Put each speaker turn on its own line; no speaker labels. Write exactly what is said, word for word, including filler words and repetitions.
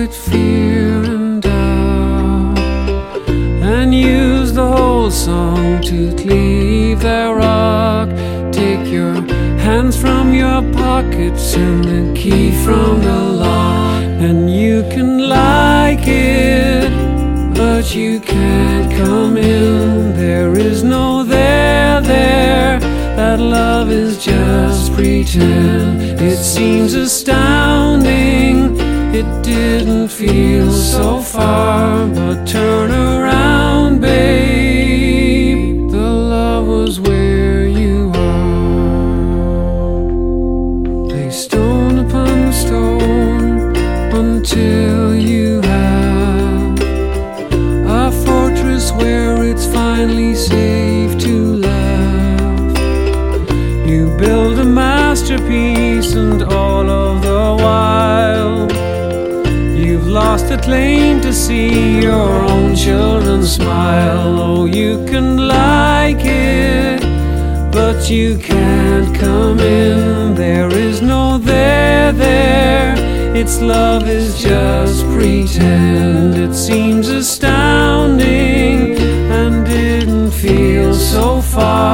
with fear and doubt, and use the whole song to cleave their rock. Take your hands from your pockets and the key from the lock, and you can like it, but you can't come in. There is no there there, that love is just pretend. It seems astounding, it didn't feel so far, but turn around, babe, the love was where you are. Lay stone upon stone until you have a fortress where it's finally safe to laugh. You build a masterpiece, and all of the while you've lost the claim to see your own children smile. Oh, you can like it, but you can't come in. There is no there there, its love is just pretend. It seems astounding and didn't feel so far,